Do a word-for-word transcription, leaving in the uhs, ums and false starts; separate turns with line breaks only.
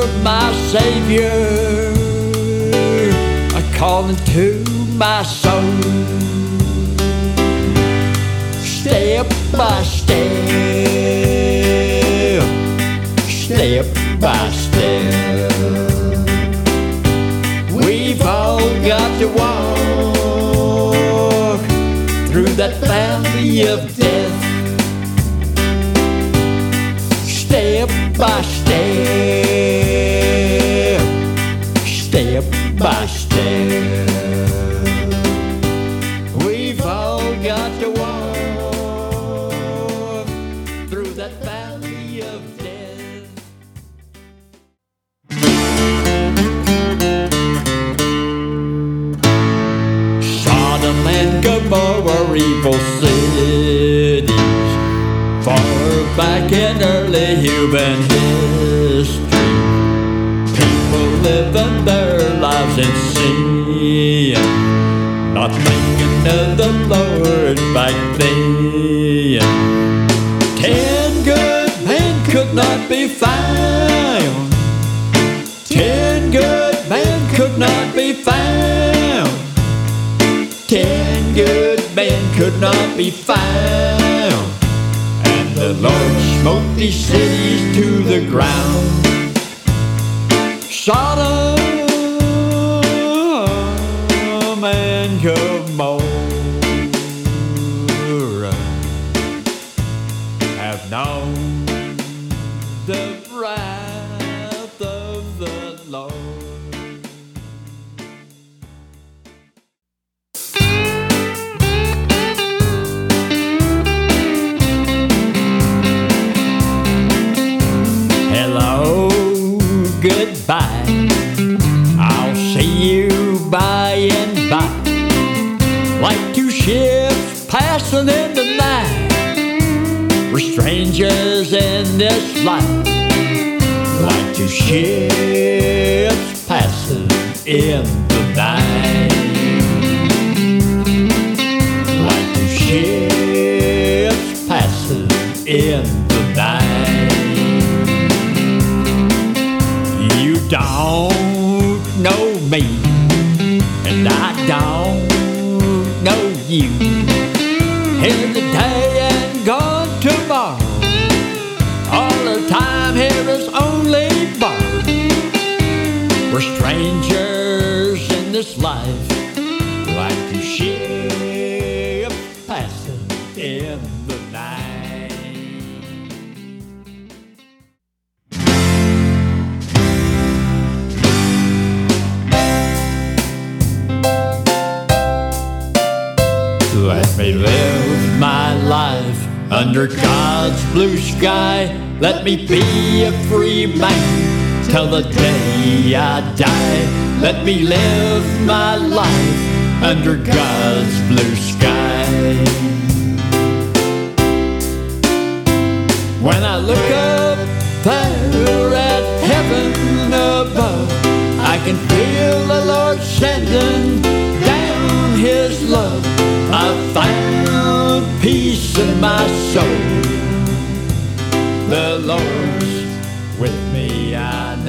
my Savior, a calling to my soul. Step by step, step by step, we've all got to walk through that valley of death. Step by step, step by step, we've all got to walk through that valley of death. Sodom and Gomorrah, evil cities, far back in early human history, people living their lives in sin, not thinking of the Lord back then. Ten good men could not be found. Ten good men could not be found. Ten good men could not be found. The Lord smote these cities to the ground. Sodom and Gomorrah have known the wrath of the Lord. Goodbye, I'll see you by and by, like two ships passing in the night. We're strangers in this life, like two ships passing in the night, like two ships passing in the night. You don't know me, and I don't know you. Here today and gone tomorrow, all the time here is only borrowed. We're strangers in this life, like two ships passing in the night. Let me live my life under God's blue sky. Let me be a free man till the day I die. Let me live my life under God's blue sky. When I look up there at heaven above, I can feel the Lord sending down His love. I found peace in my soul. The Lord's with me, I know.